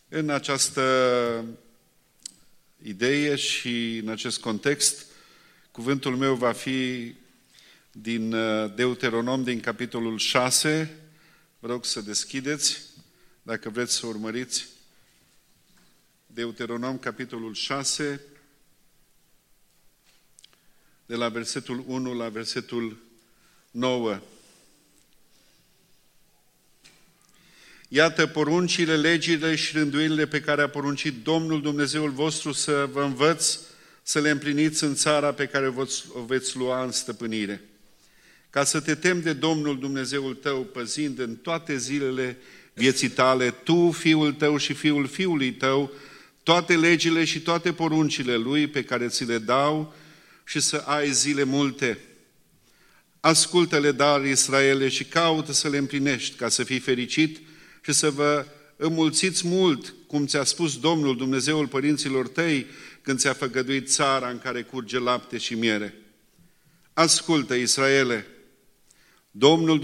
În această idee și în acest context, cuvântul meu va fi din Deuteronom, din capitolul 6. Vă rog să deschideți, dacă vreți să urmăriți. Deuteronom, capitolul 6, de la versetul 1 la versetul 9. Iată poruncile, legile și rânduielile pe care a poruncit Domnul Dumnezeul vostru să vă învăț să le împliniți în țara pe care o veți lua în stăpânire. Ca să te temi de Domnul Dumnezeul tău, păzind în toate zilele vieții tale, tu, fiul tău și fiul fiului tău, toate legile și toate poruncile Lui pe care ți le dau și să ai zile multe. Ascultă-le, dar, Israele, și caută să le împlinești, ca să fii fericit și să vă înmulțiți mult, cum ți-a spus Domnul Dumnezeul părinților tăi, când ți-a făgăduit țara în care curge lapte și miere. Ascultă, Israele, Domnul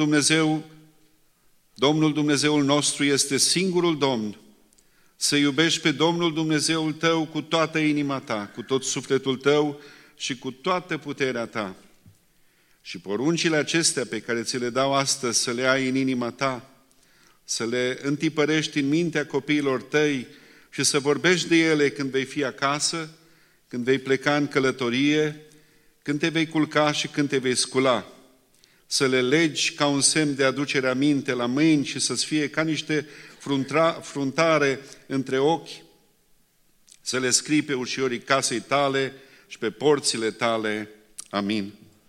Dumnezeul nostru este singurul Domn. Să iubești pe Domnul Dumnezeul tău cu toată inima ta, cu tot sufletul tău și cu toată puterea ta. Și poruncile acestea pe care ți le dau astăzi să le ai în inima ta, să le întipărești în mintea copiilor tăi și să vorbești de ele când vei fi acasă, când vei pleca în călătorie, când te vei culca și când te vei scula. Să le legi ca un semn de aducere aminte la mâini și să-ți fie ca niște fruntare între ochi, să le scrii pe ușorii casei tale și pe porțile tale. Amin.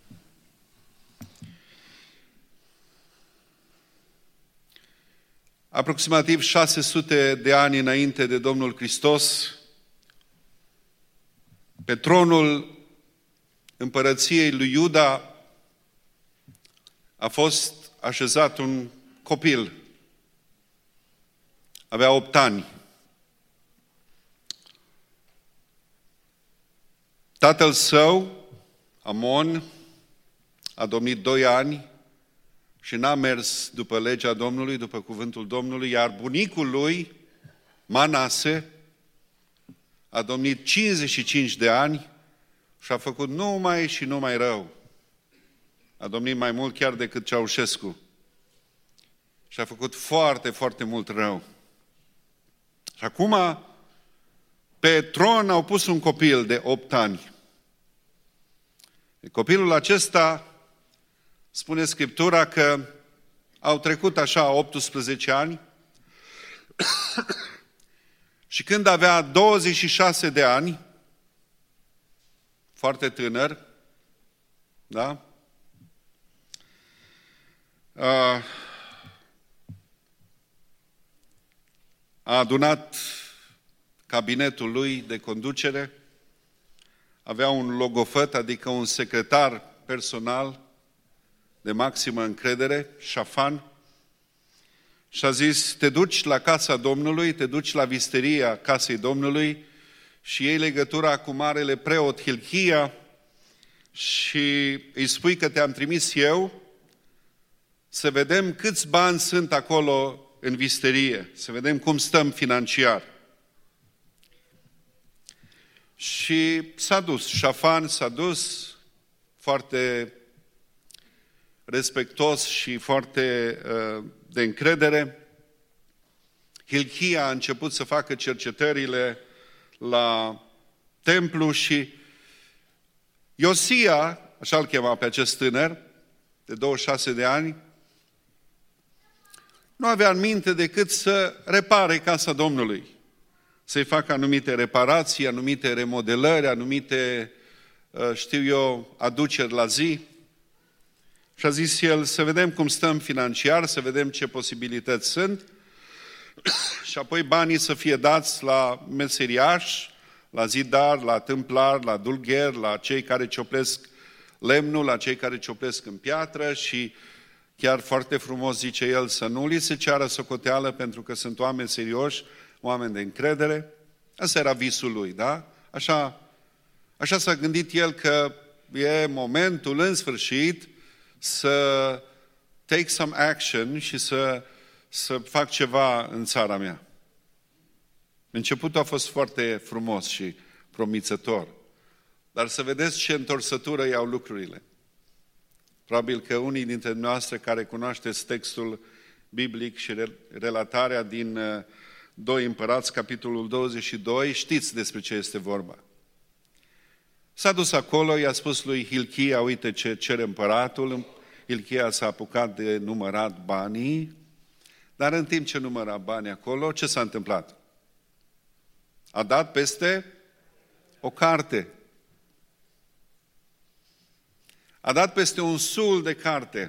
Aproximativ 600 de ani înainte de Domnul Hristos, pe tronul împărăției lui Iuda a fost așezat un copil. Avea 8 ani. Tatăl său, Amon, a domnit 2 ani și n-a mers după legea Domnului, după cuvântul Domnului, iar bunicul lui, Manase, a domnit 55 de ani și a făcut numai și numai rău. A domnit mai mult chiar decât Ceaușescu. Și a făcut foarte, foarte mult rău. Și acum, pe tron au pus un copil de 8 ani. Copilul acesta, spune Scriptura că au trecut așa 18 ani și când avea 26 de ani, foarte tânăr, da? A adunat cabinetul lui de conducere, avea un logofăt, adică un secretar personal de maximă încredere, Șafan, și a zis, te duci la casa Domnului, te duci la visteria casei Domnului și iei legătura cu marele preot Hilchia și îi spui că te-am trimis eu să vedem câți bani sunt acolo în visterie, să vedem cum stăm financiar. Și s-a dus, Șafan s-a dus foarte respectos și foarte de încredere. Hilchia a început să facă cercetările la templu și Iosia, așa îl chema pe acest tânăr, de 26 de ani, nu avea în minte decât să repare casa Domnului, să-i facă anumite reparații, anumite remodelări, anumite, aduceri la zi. Și a zis el, să vedem cum stăm financiar, să vedem ce posibilități sunt și apoi banii să fie dați la meseriași, la zidar, la tâmplar, la dulgher, la cei care cioplesc lemnul, la cei care cioplesc în piatră și chiar foarte frumos zice el să nu li se ceară socoteală pentru că sunt oameni serioși, oameni de încredere. Asta era visul lui, da? Așa s-a gândit el că e momentul în sfârșit să take some action și să fac ceva în țara mea. Începutul a fost foarte frumos și promițător, dar să vedeți ce întorsătură iau lucrurile. Probabil că unii dintre noastre care cunoașteți textul biblic și relatarea din 2 Împărați, capitolul 22, știți despre ce este vorba. S-a dus acolo, i-a spus lui Hilchia, uite ce cere împăratul. Hilchia s-a apucat de numărat banii, dar în timp ce număra banii acolo, ce s-a întâmplat? A dat peste o carte. A dat peste un sul de carte.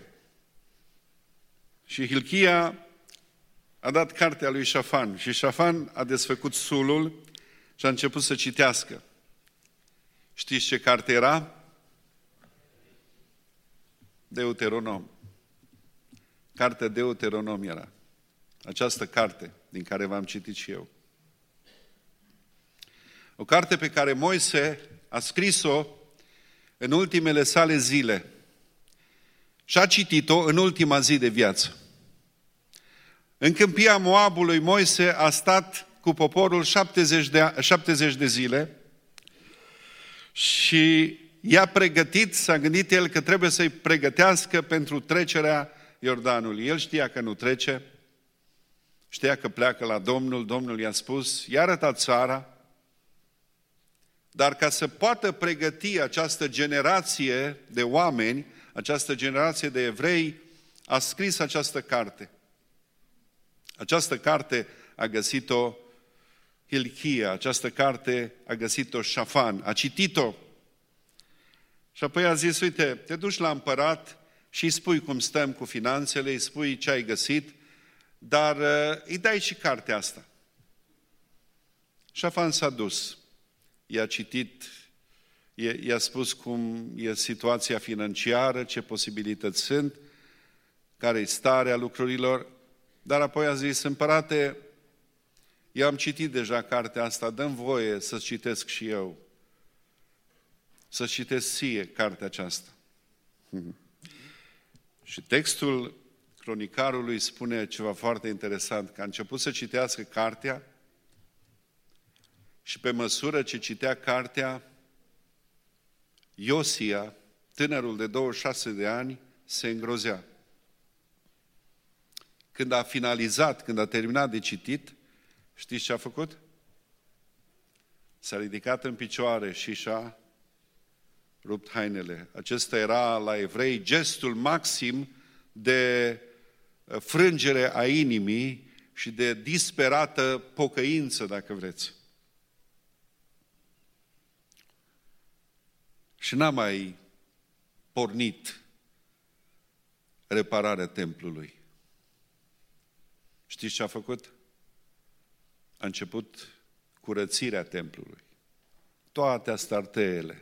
Și Hilchia a dat cartea lui Șafan. Și Șafan a desfăcut sulul și a început să citească. Știți ce carte era? Deuteronom. Cartea Deuteronom era. Această carte din care v-am citit și eu. O carte pe care Moise a scris-o în ultimele sale zile și a citit-o în ultima zi de viață. În câmpia Moabului, Moise a stat cu poporul 70 de zile și i-a pregătit, s-a gândit el că trebuie să-i pregătească pentru trecerea Iordanului. El știa că nu trece, știa că pleacă la Domnul, Domnul i-a spus, i-a arătat țara, dar ca să poată pregăti această generație de oameni, această generație de evrei, a scris această carte. Această carte a găsit-o Hilchia, această carte a găsit-o Șafan, a citit-o. Și apoi a zis, uite, te duci la împărat și îi spui cum stăm cu finanțele, îi spui ce ai găsit, dar îi dai și cartea asta. Șafan s-a dus, i-a citit, i-a spus cum e situația financiară, ce posibilități sunt, care e starea lucrurilor, dar apoi a zis, împărate, eu am citit deja cartea asta, dă-mi voie să citesc și eu, să citesc ție cartea aceasta. Și textul cronicarului spune ceva foarte interesant, că a început să citească cartea și pe măsură ce citea cartea, Iosia, tânărul de 26 de ani, se îngrozea. Când a finalizat, când a terminat de citit, știți ce a făcut? S-a ridicat în picioare și și-a rupt hainele. Acesta era la evrei gestul maxim de frângere a inimii și de disperată pocăință, dacă vreți. Și n-a mai pornit repararea templului. Știți ce a făcut? A început curățirea templului. Toate astarteele,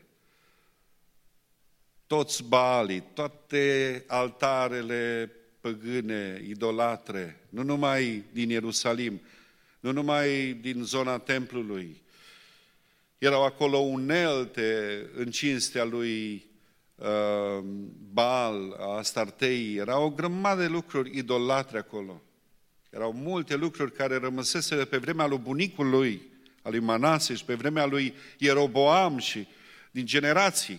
toți baalii, toate altarele păgâne, idolatre, nu numai din Ierusalim, nu numai din zona templului. Erau acolo unelte în cinstea lui Baal, a Astartei. Erau o grămadă de lucruri idolatre acolo. Erau multe lucruri care rămăseseră pe vremea lui bunicul lui, a lui Manase și pe vremea lui Ieroboam și din generații.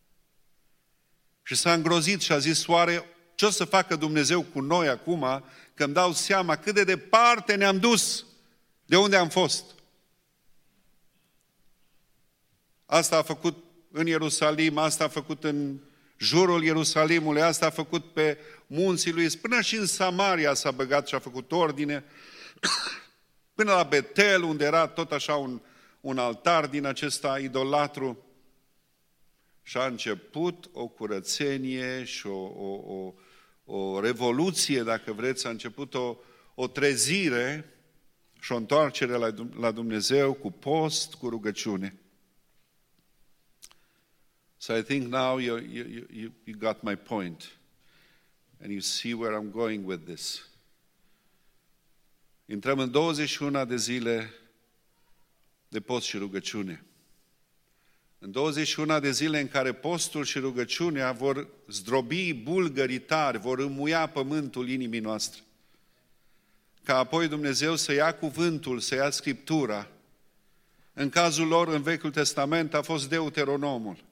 Și s-a îngrozit și a zis, oare ce o să facă Dumnezeu cu noi acum, că îmi dau seama cât de departe ne-am dus, de unde am fost. Asta a făcut în Ierusalim, asta a făcut în jurul Ierusalimului, asta a făcut pe munții lui, până și în Samaria s-a băgat și a făcut ordine, până la Betel, unde era tot așa un altar din acesta idolatru. Și a început o curățenie și o revoluție, dacă vreți, a început o trezire și o întoarcere la Dumnezeu cu post, cu rugăciune. So I think now you got my point and you see where I'm going with this. Intrăm în 21 de zile de post și rugăciune. În 21 de zile în care postul și rugăciunea vor zdrobi bulgării tari, vor înmuia pământul inimii noastre. ca apoi Dumnezeu să ia cuvântul, să ia Scriptura. În cazul lor, în Vechiul Testament, a fost Deuteronomul.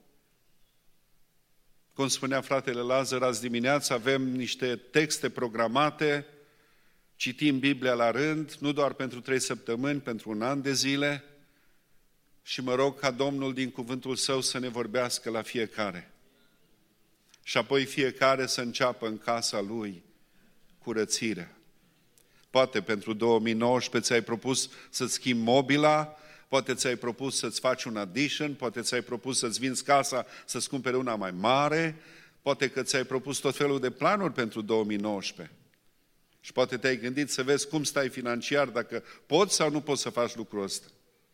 Cum spunea fratele Lazar azi dimineață, avem niște texte programate, citim Biblia la rând, nu doar pentru 3 săptămâni, pentru 1 an de zile, și mă rog ca Domnul din cuvântul Său să ne vorbească la fiecare. Și apoi fiecare să înceapă în casa lui curățirea. Poate pentru 2019 ți-ai propus să-ți schimbi mobila, poate ți-ai propus să-ți faci un addition, poate ți-ai propus să-ți vinzi casa, să-ți cumperi una mai mare, poate că ți-ai propus tot felul de planuri pentru 2019. Și poate te-ai gândit să vezi cum stai financiar, dacă poți sau nu poți să faci lucrul ăsta.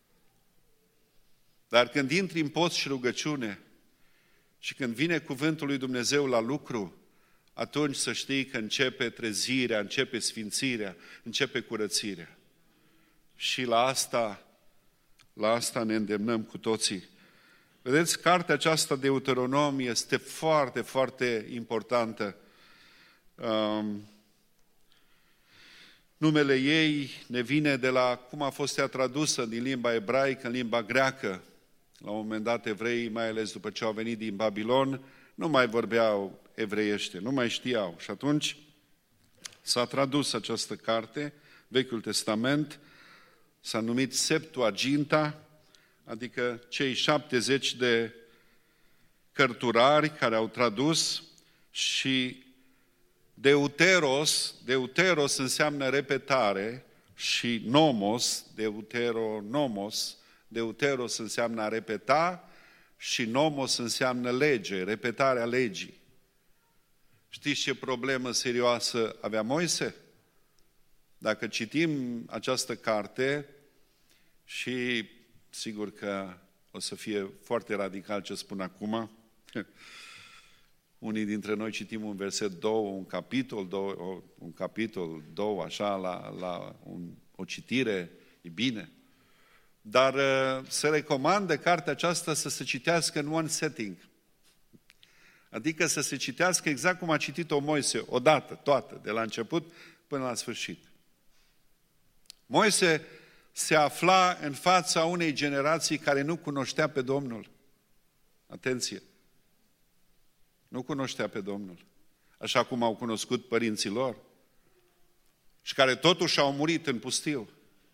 Dar când intri în post și rugăciune și când vine cuvântul lui Dumnezeu la lucru, atunci să știi că începe trezirea, începe sfințirea, începe curățirea. Și la asta ne îndemnăm cu toții. Vedeți, cartea aceasta de Deuteronom este foarte, foarte importantă. Numele ei ne vine de la cum a fost ea tradusă din limba ebraică în limba greacă. La un moment dat evreii, mai ales după ce au venit din Babilon, nu mai vorbeau evreiește, nu mai știau. Și atunci s-a tradus această carte, Vechiul Testament, s-a numit Septuaginta, adică cei 70 de cărturari care au tradus, și Deuteros înseamnă repetare și nomos, Deuteros înseamnă a repeta și nomos înseamnă lege, repetarea legii. Știți ce problemă serioasă avea Moise? Dacă citim această carte, și sigur că o să fie foarte radical ce spun acum, unii dintre noi citim un verset, un capitol, două, așa, la o citire, e bine. Dar se recomandă cartea aceasta să se citească în one setting. Adică să se citească exact cum a citit-o Moise, odată, toată, de la început până la sfârșit. Moise se afla în fața unei generații care nu cunoștea pe Domnul. Atenție! Nu cunoștea pe Domnul, așa cum au cunoscut părinții lor, și care totuși au murit în pustiu.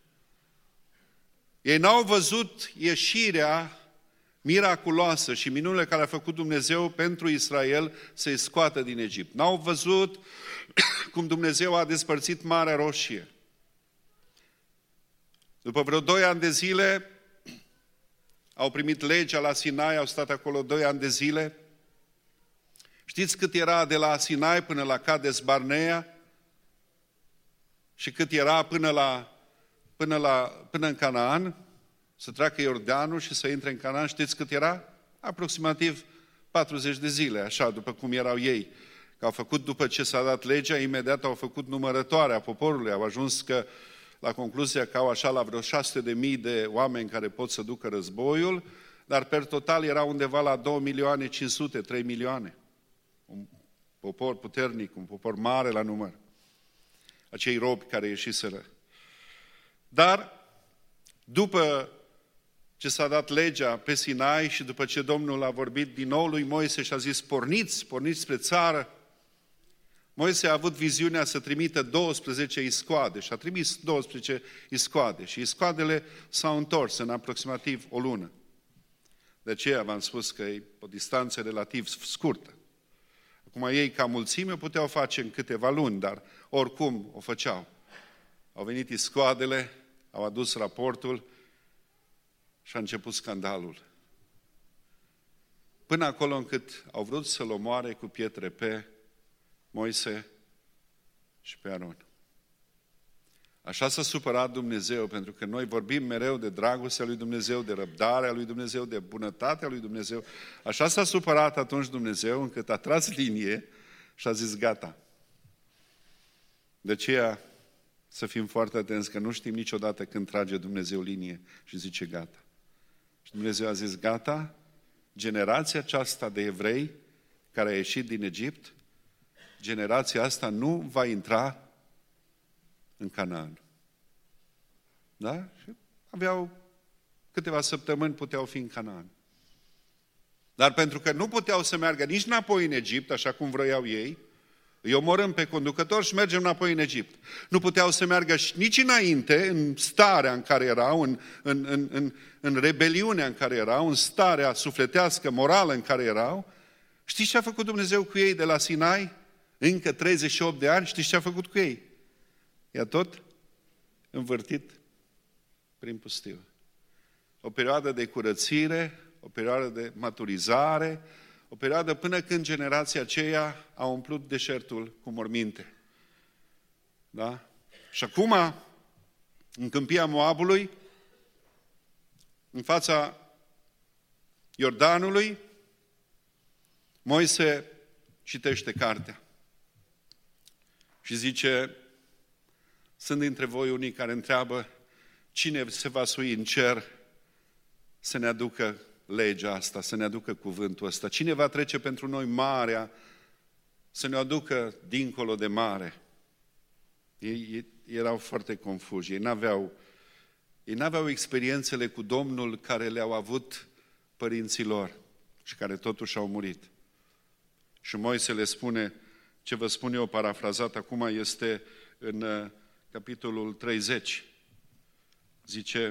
Ei n-au văzut ieșirea miraculoasă și minunile care a făcut Dumnezeu pentru Israel să-i scoată din Egipt. N-au văzut cum Dumnezeu a despărțit Marea Roșie. După vreo 2 ani de zile, au primit legea la Sinai, au stat acolo 2 ani de zile. Știți cât era de la Sinai până la Cades Barnea? Și cât era până în Canaan? Să treacă Iordanul și să intre în Canaan, știți cât era? Aproximativ 40 de zile, așa, după cum erau ei. Că au făcut, după ce s-a dat legea, imediat au făcut numărătoarea poporului, au ajuns la concluzia că au așa la vreo 600.000 de oameni care pot să ducă războiul, dar per total era undeva la 2.500.000, 3 milioane. Un popor puternic, un popor mare la număr. Acei robi care ieșiseră. Dar, după ce s-a dat legea pe Sinai și după ce Domnul a vorbit din nou lui Moise și a zis, porniți spre țară, Moise a avut viziunea să trimită 12 iscoade și a trimis 12 iscoade și iscoadele s-au întors în aproximativ o lună. De aceea v-am spus că e o distanță relativ scurtă. Acum ei ca mulțime puteau face în câteva luni, dar oricum o făceau. Au venit iscoadele, au adus raportul și a început scandalul. Până acolo încât au vrut să-l omoare cu pietre pe Moise și pe Aron. Așa s-a supărat Dumnezeu, pentru că noi vorbim mereu de dragostea lui Dumnezeu, de răbdarea lui Dumnezeu, de bunătatea lui Dumnezeu. Așa s-a supărat atunci Dumnezeu, încât a tras linie și a zis gata. De aceea să fim foarte atenți, că nu știm niciodată când trage Dumnezeu linie și zice gata. Și Dumnezeu a zis gata, generația aceasta de evrei care a ieșit din Egipt, generația asta nu va intra în Canaan. Da? Și aveau câteva săptămâni, puteau fi în Canaan. Dar pentru că nu puteau să meargă nici înapoi în Egipt, așa cum vroiau ei, îi omorâm pe conducător și mergem înapoi în Egipt. Nu puteau să meargă nici înainte, în starea în care erau, în rebeliunea în care erau, în starea sufletească, morală în care erau. Știți ce a făcut Dumnezeu cu ei de la Sinai? Încă 38 de ani, știți ce a făcut cu ei? I-a tot învârtit prin pustiu. O perioadă de curățire, o perioadă de maturizare, o perioadă până când generația aceea a umplut deșertul cu morminte. Da? Și acum, în câmpia Moabului, în fața Iordanului, Moise citește cartea și zice, sunt dintre voi unii care întreabă cine se va sui în cer să ne aducă legea asta, să ne aducă cuvântul ăsta. Cine va trece pentru noi marea, să ne aducă dincolo de mare? Ei erau foarte confuși, ei n-aveau experiențele cu Domnul care le-au avut părinții lor și care totuși au murit. Și Moise le spune, ce vă spun eu parafrazat acum este în capitolul 30. Zice,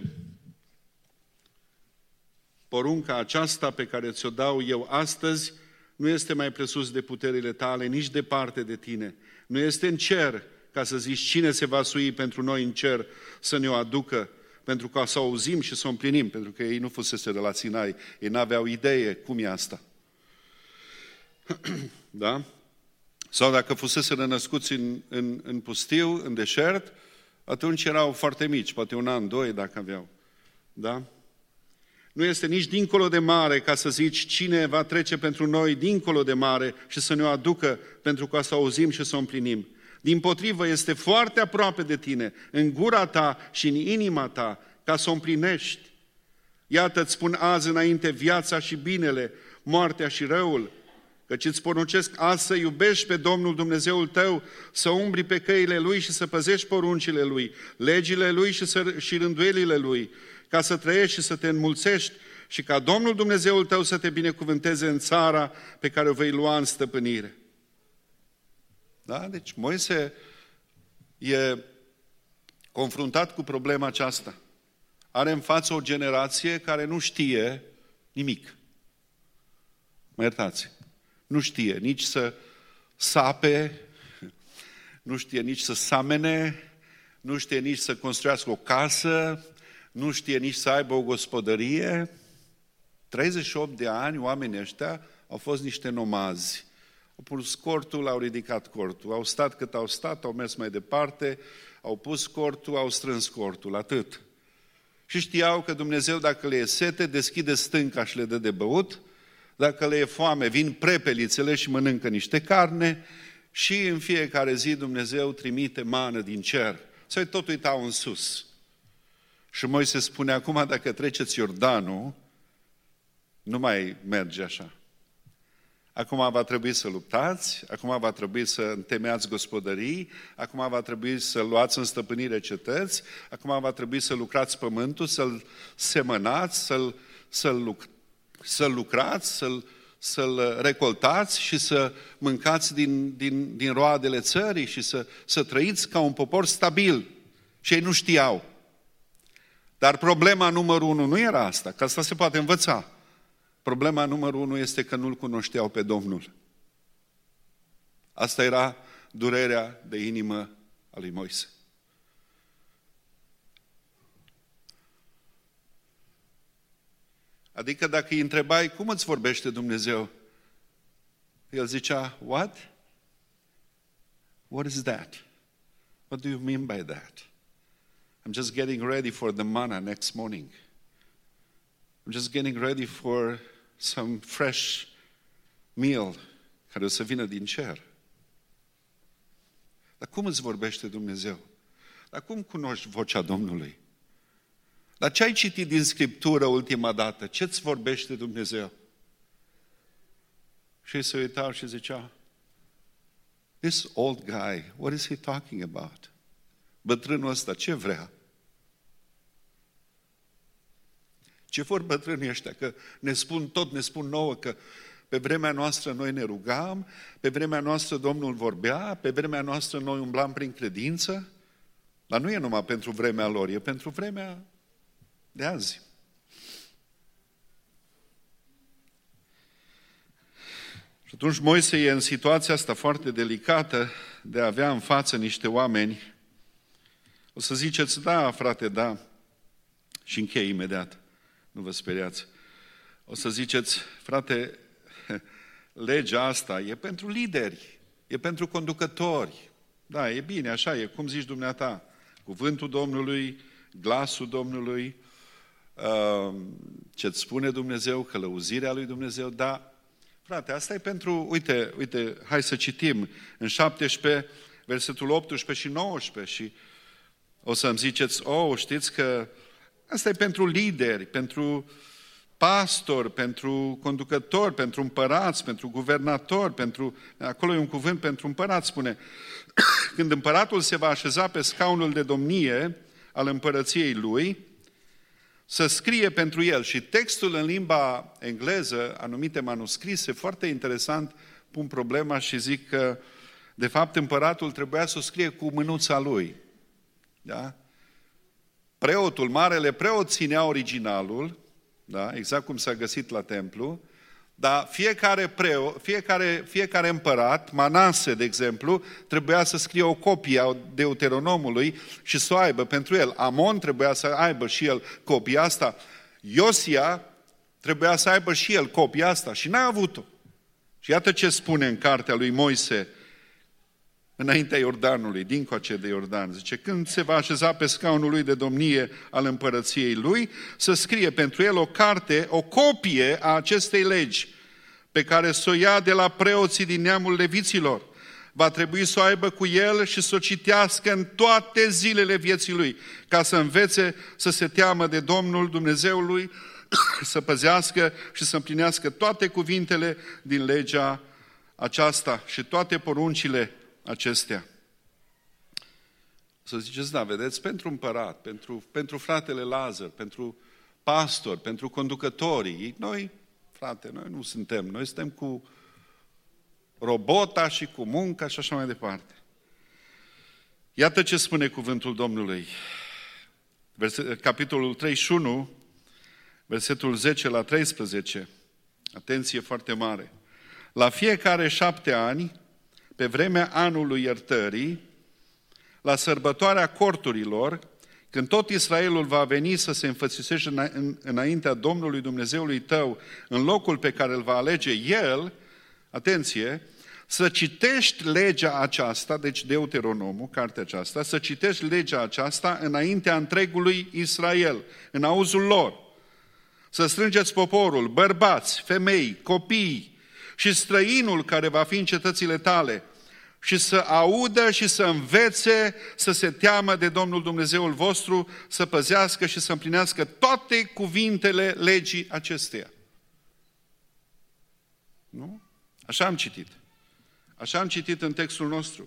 porunca aceasta pe care ți-o dau eu astăzi nu este mai presus de puterile tale, nici departe de tine. Nu este în cer ca să zici cine se va sui pentru noi în cer să ne o aducă, pentru ca să o auzim și să o împlinim, pentru că ei nu fusese de la Sinai, ei n-aveau idee cum e asta. Da? Sau dacă fusese născuți în pustiu, în deșert, atunci erau foarte mici, poate 1 an, 2 dacă aveau. Da? Nu este nici dincolo de mare ca să zici cine va trece pentru noi dincolo de mare și să ne o aducă pentru ca să o auzim și să o împlinim. Dimpotrivă, este foarte aproape de tine, în gura ta și în inima ta, ca să o împlinești. Iată, îți spun azi înainte viața și binele, moartea și răul, căci îți poruncesc azi să iubești pe Domnul Dumnezeul tău, să umbli pe căile Lui și să păzești poruncile Lui, legile Lui și rânduielile Lui, ca să trăiești și să te înmulțești și ca Domnul Dumnezeul tău să te binecuvânteze în țara pe care o vei lua în stăpânire. Da? Deci Moise e confruntat cu problema aceasta. Are în față o generație care nu știe nimic. Mă iertați. Nu știe nici să sape, nu știe nici să samene, nu știe nici să construiască o casă, nu știe nici să aibă o gospodărie. 38 de ani, oamenii ăștia au fost niște nomazi. Au pus cortul, au ridicat cortul. Au stat cât au stat, au mers mai departe, au pus cortul, au strâns cortul, atât. Și știau că Dumnezeu, dacă le e sete, deschide stânca și le dă de băut, dacă le e foame, vin prepelițele și mănâncă niște carne și în fiecare zi Dumnezeu trimite mană din cer. Să-i tot uitau în sus. Și Moise spune, acum dacă treceți Iordanul, nu mai merge așa. Acum va trebui să luptați, acum va trebui să întemeiați gospodării, acum va trebui să luați în stăpânire cetăți, acum va trebui să lucrați pământul, să-l semănați, să-l lucrați, să-l recoltați și să mâncați din roadele țării și să trăiți ca un popor stabil. Și ei nu știau. Dar problema numărul 1 nu era asta, că asta se poate învăța. Problema numărul 1 este că nu-L cunoșteau pe Domnul. Asta era durerea de inimă a lui Moise. Adică dacă îi întrebai, cum îți vorbește Dumnezeu? El zicea, what? What is that? What do you mean by that? I'm just getting ready for the manna next morning. I'm just getting ready for some fresh meal care o să vină din cer. Dar cum îți vorbește Dumnezeu? Dar cum cunoști vocea Domnului? Dar ce ai citit din Scriptură ultima dată? Ce îți vorbește Dumnezeu? Și ei se uitau și zicea, this old guy, what is he talking about? Bătrânul ăsta ce vrea? Ce vor bătrânii ăștia? Că ne spun nouă că pe vremea noastră noi ne rugam, pe vremea noastră Domnul vorbea, pe vremea noastră noi umblam prin credință, dar nu e numai pentru vremea lor, e pentru vremea de azi. Și atunci Moise e în situația asta foarte delicată de a avea în față niște oameni. O să ziceți, da, frate, da, și închei imediat, nu vă speriați. O să ziceți, frate, legea asta e pentru lideri, e pentru conducători. Da, e bine, așa e, cum zici dumneata, cuvântul Domnului, glasul Domnului, ce-ți spune Dumnezeu, călăuzirea lui Dumnezeu, da. Frate, asta e pentru, uite, hai să citim în 17, versetul 18 și 19 și o să-mi ziceți, știți că asta e pentru lideri, pentru pastori, pentru conducători, pentru împărați, pentru guvernatori, acolo e un cuvânt pentru împărat, spune, când împăratul se va așeza pe scaunul de domnie al împărăției lui, să scrie pentru el. Și textul în limba engleză, anumite manuscrise, foarte interesant, pun problema și zic că, de fapt, împăratul trebuia să o scrie cu mânuța lui. Da? Preotul, marele preot, ținea originalul, da? Exact cum s-a găsit la templu, dar fiecare împărat, Manase, de exemplu, trebuia să scrie o copie a Deuteronomului și să o aibă pentru el. Amon trebuia să aibă și el copia asta. Iosia trebuia să aibă și el copia asta și n-a avut-o. Și iată ce spune în cartea lui Moise, înaintea Iordanului, dincoace de Iordan. Zice, când se va așeza pe scaunul lui de domnie al împărăției lui, să scrie pentru el o carte, o copie a acestei legi, pe care să o ia de la preoții din neamul leviților. Va trebui să o aibă cu el și să o citească în toate zilele vieții lui, ca să învețe să se teamă de Domnul Dumnezeului, să păzească și să împlinească toate cuvintele din legea aceasta și toate poruncile acestea. Să ziceți, da, vedeți, pentru împărat, pentru fratele Lazar, pentru pastor, pentru conducătorii, noi nu suntem, noi suntem cu robota și cu munca și așa mai departe. Iată ce spune cuvântul Domnului. Capitolul 31, versetul 10 la 13. Atenție foarte mare. La fiecare 7 ani, pe vremea anului iertării, la sărbătoarea corturilor, când tot Israelul va veni să se înfățișeze înaintea Domnului Dumnezeului tău, în locul pe care îl va alege El, atenție, să citești legea aceasta, deci Deuteronomul, cartea aceasta, să citești legea aceasta înaintea întregului Israel, în auzul lor. Să strângeți poporul, bărbați, femei, copii și străinul care va fi în cetățile tale, și să audă și să învețe, să se teamă de Domnul Dumnezeul vostru, să păzească și să împlinească toate cuvintele legii acesteia. Nu? Așa am citit. Așa am citit în textul nostru.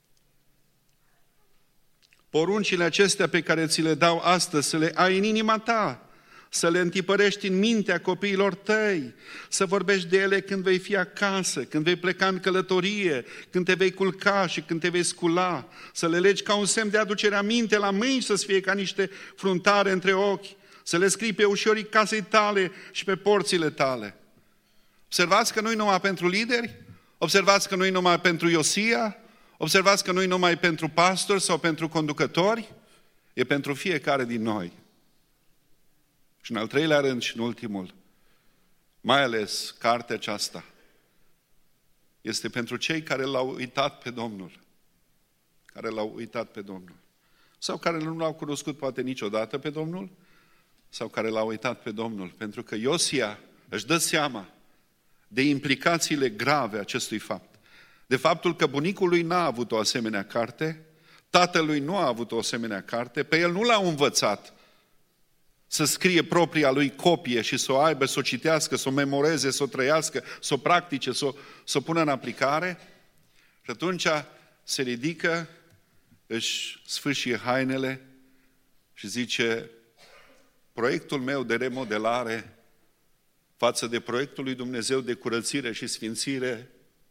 Poruncile acestea pe care ți le dau astăzi, să le ai în inima ta, să le întipărești în mintea copiilor tăi, să vorbești de ele când vei fi acasă, când vei pleca în călătorie, când te vei culca și când te vei scula, să le legi ca un semn de aducere aminte la mâini, să-ți fie ca niște fruntare între ochi, să le scrii pe ușorii casei tale și pe porțile tale. Observați că nu-i numai pentru lideri, observați că nu-i numai pentru Iosia, observați că nu-i numai pentru pastori sau pentru conducători, e pentru fiecare din noi. Și în al treilea rând și în ultimul, mai ales cartea aceasta, este pentru cei care l-au uitat pe Domnul. Care l-au uitat pe Domnul. Sau care nu l-au cunoscut poate niciodată pe Domnul, sau care l-au uitat pe Domnul. Pentru că Iosia își dă seama de implicațiile grave acestui fapt. De faptul că bunicul lui n-a avut o asemenea carte, tatălui nu a avut o asemenea carte, pe el nu l-au învățat să scrie propria lui copie și să o aibă, să o citească, să o memoreze, să o trăiască, să o practice, să o pună în aplicare. Și atunci se ridică își sfâșie hainele și zice: proiectul meu de remodelare față de proiectul lui Dumnezeu de curățire și sfințire.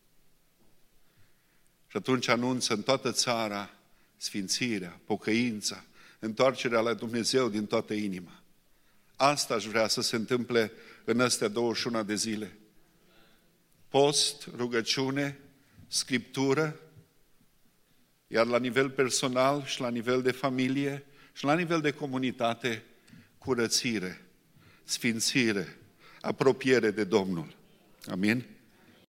Și atunci anunță în toată țara sfințirea, pocăința, întoarcerea la Dumnezeu din toată inima. Asta aș vrea să se întâmple în astea 21 de zile. Post, rugăciune, scriptură, iar la nivel personal și la nivel de familie și la nivel de comunitate, curățire, sfințire, apropiere de Domnul. Amin?